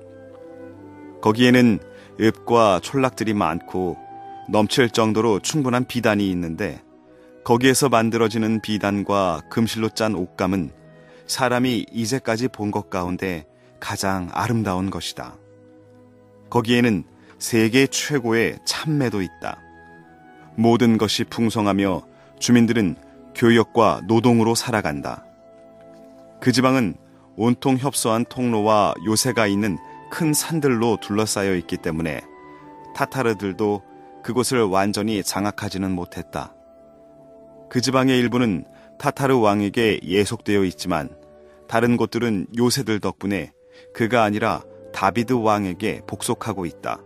Speaker 3: 거기에는 읍과 촌락들이 많고 넘칠 정도로 충분한 비단이 있는데 거기에서 만들어지는 비단과 금실로 짠 옷감은 사람이 이제까지 본 것 가운데 가장 아름다운 것이다. 거기에는 세계 최고의 참매도 있다. 모든 것이 풍성하며 주민들은 교역과 노동으로 살아간다. 그 지방은 온통 협소한 통로와 요새가 있는 큰 산들로 둘러싸여 있기 때문에 타타르들도 그곳을 완전히 장악하지는 못했다. 그 지방의 일부는 타타르 왕에게 예속되어 있지만 다른 곳들은 요새들 덕분에 그가 아니라 다비드 왕에게 복속하고 있다.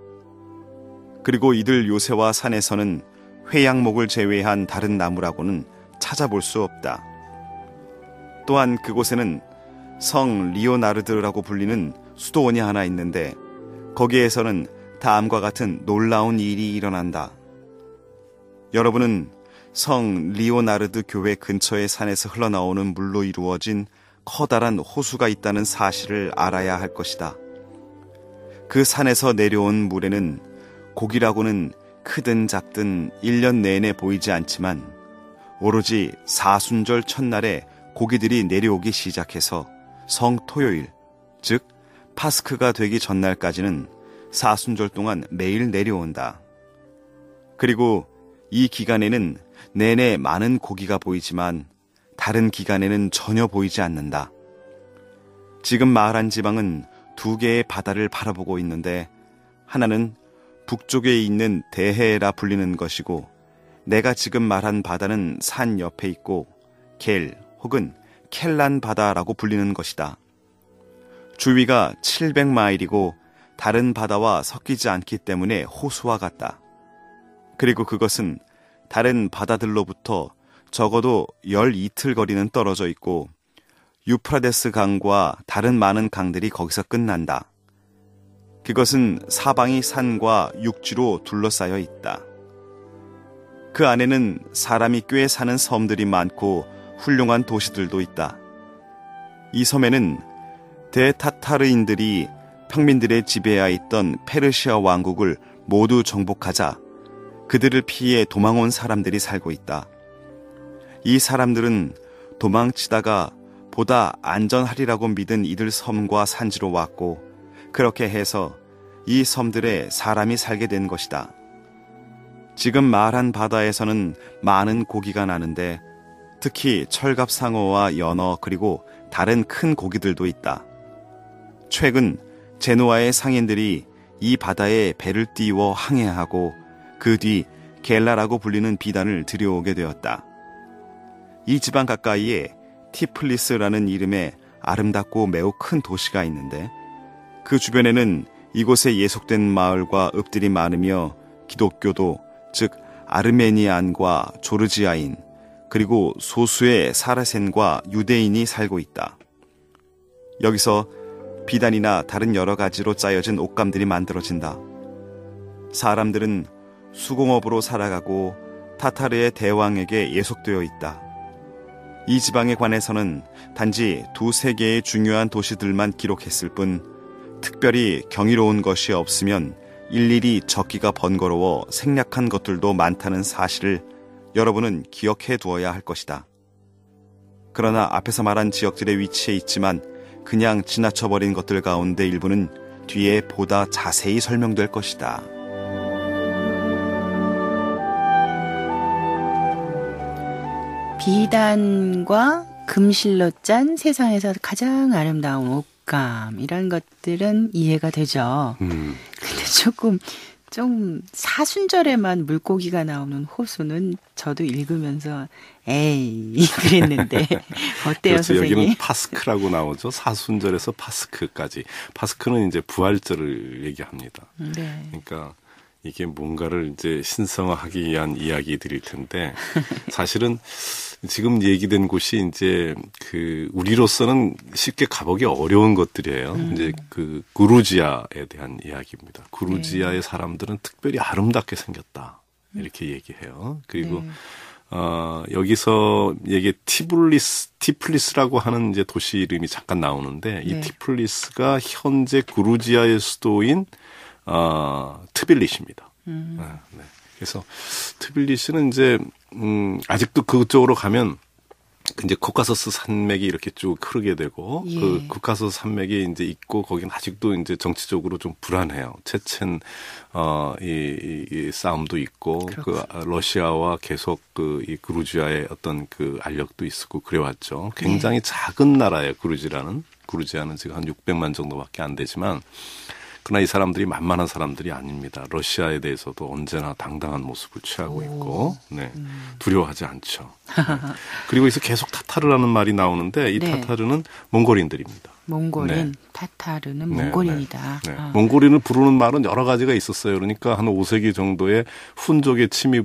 Speaker 3: 그리고 이들 요새와 산에서는 회양목을 제외한 다른 나무라고는 찾아볼 수 없다. 또한 그곳에는 성 리오나르드라고 불리는 수도원이 하나 있는데 거기에서는 다음과 같은 놀라운 일이 일어난다. 여러분은 성 리오나르드 교회 근처의 산에서 흘러나오는 물로 이루어진 커다란 호수가 있다는 사실을 알아야 할 것이다. 그 산에서 내려온 물에는 고기라고는 크든 작든 일 년 내내 보이지 않지만 오로지 사순절 첫날에 고기들이 내려오기 시작해서 성 토요일, 즉 파스크가 되기 전날까지는 사순절 동안 매일 내려온다. 그리고 이 기간에는 내내 많은 고기가 보이지만 다른 기간에는 전혀 보이지 않는다. 지금 말한 지방은 두 개의 바다를 바라보고 있는데 하나는 북쪽에 있는 대해라 불리는 것이고 내가 지금 말한 바다는 산 옆에 있고 겔 혹은 켈란 바다라고 불리는 것이다. 주위가 칠백 마일이고 다른 바다와 섞이지 않기 때문에 호수와 같다. 그리고 그것은 다른 바다들로부터 적어도 열이틀 거리는 떨어져 있고 유프라데스 강과 다른 많은 강들이 거기서 끝난다. 그것은 사방이 산과 육지로 둘러싸여 있다. 그 안에는 사람이 꽤 사는 섬들이 많고 훌륭한 도시들도 있다. 이 섬에는 대타타르인들이 평민들의 지배하에 있던 페르시아 왕국을 모두 정복하자 그들을 피해 도망온 사람들이 살고 있다. 이 사람들은 도망치다가 보다 안전하리라고 믿은 이들 섬과 산지로 왔고 그렇게 해서 이 섬들에 사람이 살게 된 것이다. 지금 말한 바다에서는 많은 고기가 나는데 특히 철갑상어와 연어 그리고 다른 큰 고기들도 있다. 최근 제노아의 상인들이 이 바다에 배를 띄워 항해하고 그 뒤 겔라라고 불리는 비단을 들여오게 되었다. 이 지방 가까이에 티플리스라는 이름의 아름답고 매우 큰 도시가 있는데 그 주변에는 이곳에 예속된 마을과 읍들이 많으며 기독교도 즉 아르메니안과 조르지아인 그리고 소수의 사라센과 유대인이 살고 있다. 여기서 비단이나 다른 여러 가지로 짜여진 옷감들이 만들어진다. 사람들은 수공업으로 살아가고 타타르의 대왕에게 예속되어 있다. 이 지방에 관해서는 단지 두세 개의 중요한 도시들만 기록했을 뿐 특별히 경이로운 것이 없으면 일일이 적기가 번거로워 생략한 것들도 많다는 사실을 여러분은 기억해 두어야 할 것이다. 그러나 앞에서 말한 지역들의 위치에 있지만 그냥 지나쳐버린 것들 가운데 일부는 뒤에 보다 자세히 설명될 것이다.
Speaker 2: 비단과 금실로 짠 세상에서 가장 아름다운 옷감 이런 것들은 이해가 되죠.
Speaker 1: 음.
Speaker 2: 근데 조금 좀 사순절에만 물고기가 나오는 호수는 저도 읽으면서 에이 그랬는데 어때요,
Speaker 1: 그렇죠.
Speaker 2: 선생님?
Speaker 1: 여기는 파스크라고 나오죠. 사순절에서 파스크까지. 파스크는 이제 부활절을 얘기합니다.
Speaker 2: 네.
Speaker 1: 그러니까 이게 뭔가를 이제 신성화하기 위한 이야기들일 텐데 사실은 지금 얘기된 곳이 이제 그 우리로서는 쉽게 가보기 어려운 것들이에요.
Speaker 2: 음.
Speaker 1: 이제 그 구루지아에 대한 이야기입니다. 구루지아의
Speaker 2: 네.
Speaker 1: 사람들은 특별히 아름답게 생겼다 이렇게 얘기해요. 그리고
Speaker 2: 네.
Speaker 1: 어, 여기서 얘기 티블리스 티플리스라고 하는 이제 도시 이름이 잠깐 나오는데 이
Speaker 2: 네.
Speaker 1: 티플리스가 현재 구루지아의 수도인 어, 트빌리시입니다.
Speaker 2: 음.
Speaker 1: 네, 네. 그래서 트빌리시는 이제 음, 아직도 그쪽으로 가면 이제 코카소스 산맥이 이렇게 쭉 흐르게 되고
Speaker 2: 예.
Speaker 1: 그 코카소스 산맥이 이제 있고 거기는 아직도 이제 정치적으로 좀 불안해요. 체첸 어이 이, 이 싸움도 있고
Speaker 2: 그렇구나.
Speaker 1: 그 러시아와 계속 그 이 그루지아의 어떤 그 알력도 있었고 그래왔죠. 굉장히
Speaker 2: 네.
Speaker 1: 작은 나라예요. 그루지아는 그루지아는 지금 한 육백만 정도밖에 안 되지만. 그러나 이 사람들이 만만한 사람들이 아닙니다. 러시아에 대해서도 언제나 당당한 모습을 취하고
Speaker 2: 오.
Speaker 1: 있고 네.
Speaker 2: 음.
Speaker 1: 두려워하지 않죠. 네. 그리고 여기서 계속 타타르라는 말이 나오는데 이
Speaker 2: 네.
Speaker 1: 타타르는 몽골인들입니다.
Speaker 2: 몽골인,
Speaker 1: 네.
Speaker 2: 타타르는
Speaker 1: 네,
Speaker 2: 몽골인이다.
Speaker 1: 네. 네.
Speaker 2: 아.
Speaker 1: 몽골인을 부르는 말은 여러 가지가 있었어요. 그러니까 한 오 세기 정도의 훈족의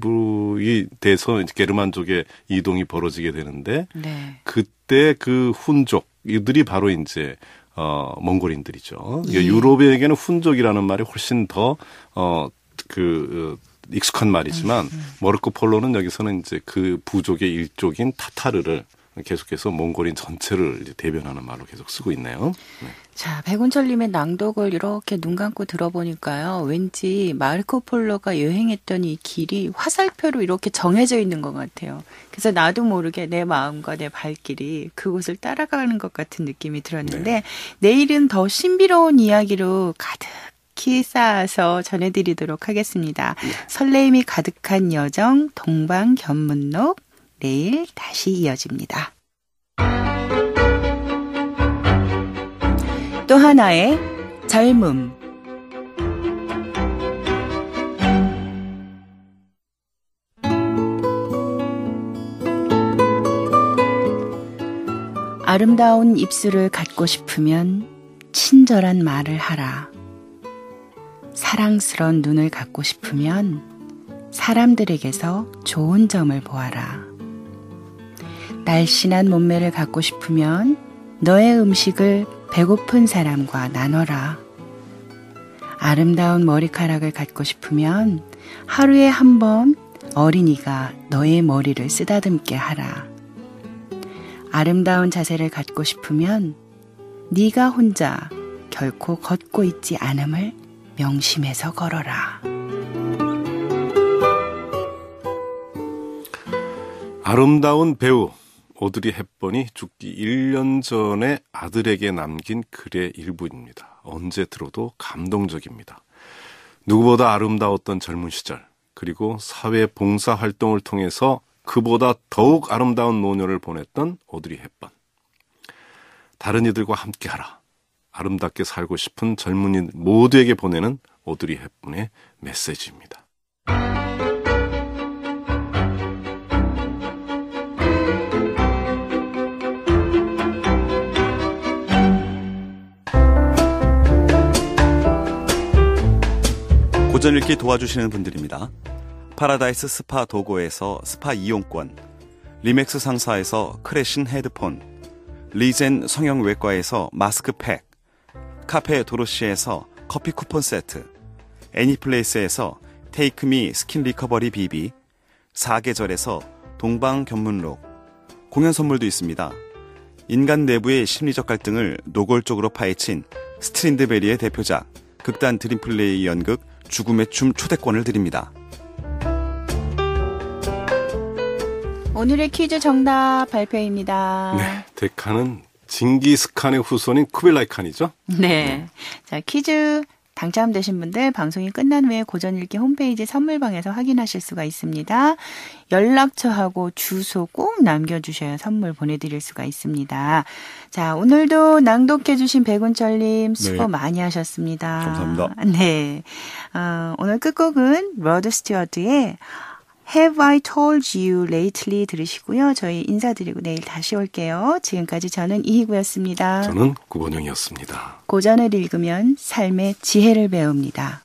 Speaker 1: 침입이 돼서 게르만족의 이동이 벌어지게 되는데
Speaker 2: 네.
Speaker 1: 그때 그 훈족 이들이 바로 이제 어, 몽골인들이죠.
Speaker 2: 예.
Speaker 1: 그러니까 유럽에게는 훈족이라는 말이 훨씬 더, 어, 그, 어, 익숙한 말이지만,
Speaker 2: 음, 음.
Speaker 1: 머르코 폴로는 여기서는 이제 그 부족의 일족인 타타르를 계속해서 몽골인 전체를 이제 대변하는 말로 계속 쓰고 있네요. 네.
Speaker 2: 자, 백운철님의 낭독을 이렇게 눈 감고 들어보니까요. 왠지 마르코 폴로가 여행했던 이 길이 화살표로 이렇게 정해져 있는 것 같아요. 그래서 나도 모르게 내 마음과 내 발길이 그곳을 따라가는 것 같은 느낌이 들었는데
Speaker 1: 네.
Speaker 2: 내일은 더 신비로운 이야기로 가득히 쌓아서 전해드리도록 하겠습니다.
Speaker 1: 네.
Speaker 2: 설레임이 가득한 여정 동방견문록 내일 다시 이어집니다. 또 하나의 젊음. 아름다운 입술을 갖고 싶으면 친절한 말을 하라. 사랑스러운 눈을 갖고 싶으면 사람들에게서 좋은 점을 보아라. 날씬한 몸매를 갖고 싶으면 너의 음식을 배고픈 사람과 나눠라. 아름다운 머리카락을 갖고 싶으면 하루에 한 번 어린이가 너의 머리를 쓰다듬게 하라. 아름다운 자세를 갖고 싶으면 네가 혼자 결코 걷고 있지 않음을 명심해서 걸어라.
Speaker 1: 아름다운 배우 오드리 헵번이 죽기 일 년 전에 아들에게 남긴 글의 일부입니다. 언제 들어도 감동적입니다. 누구보다 아름다웠던 젊은 시절, 그리고 사회 봉사 활동을 통해서 그보다 더욱 아름다운 노년을 보냈던 오드리 헵번. 다른 이들과 함께하라. 아름답게 살고 싶은 젊은이 모두에게 보내는 오드리 헵번의 메시지입니다.
Speaker 3: 고전 읽기 도와주시는 분들입니다. 파라다이스 스파 도고에서 스파 이용권, 리맥스 상사에서 크래신 헤드폰, 리젠 성형외과에서 마스크팩, 카페 도로시에서 커피 쿠폰 세트, 애니플레이스에서 테이크미 스킨 리커버리 비비, 사계절에서 동방견문록, 공연 선물도 있습니다. 인간 내부의 심리적 갈등을 노골적으로 파헤친 스트린드베리의 대표작 극단 드림플레이 연극 죽음의 춤 초대권을 드립니다.
Speaker 2: 오늘의 퀴즈 정답 발표입니다.
Speaker 1: 네, 데카는 징기스칸의 후손인 쿠빌라이 칸이죠?
Speaker 2: 네. 자, 퀴즈 당첨되신 분들 방송이 끝난 후에 고전읽기 홈페이지 선물방에서 확인하실 수가 있습니다. 연락처하고 주소 꼭 남겨주셔야 선물 보내드릴 수가 있습니다. 자, 오늘도 낭독해주신 백운철님 수고
Speaker 3: 네.
Speaker 2: 많이 하셨습니다.
Speaker 3: 감사합니다.
Speaker 2: 네. 어, 오늘 끝곡은 로드 스튜어트의 Have I Told You Lately 들으시고요. 저희 인사드리고 내일 다시 올게요. 지금까지 저는 이희구였습니다.
Speaker 1: 저는 구본영이었습니다.
Speaker 2: 고전을 읽으면 삶의 지혜를 배웁니다.